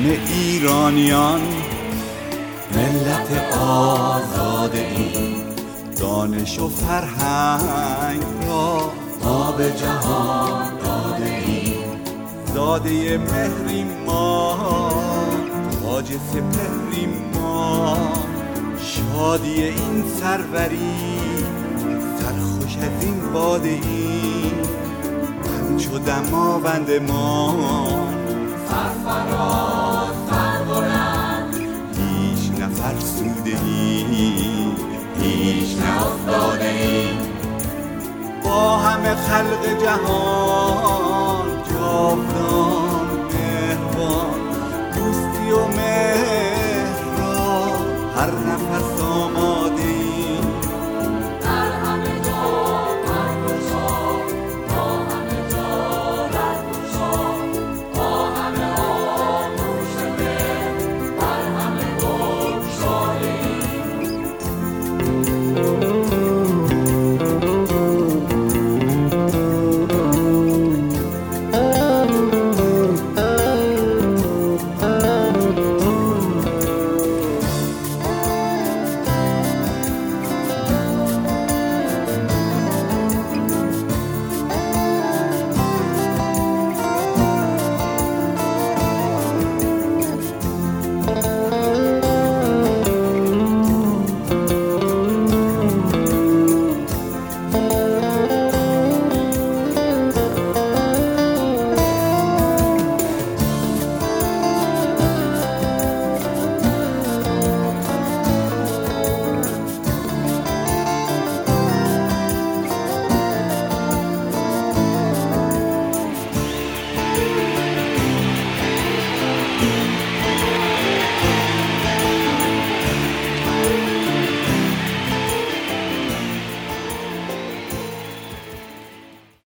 همه ایرانیان ملت آزاده ایم، دانش و فرهنگ را ما به جهان داده ایم. زاده مهریم ما، تاج سپهریم ما، شادی این سروری سرخوش از این باده ایم. همچو دماوند ما سرفراز سربلند، هیچ نفرسوده ایم، هیچ نافتاده ایم. با همه خلق جهان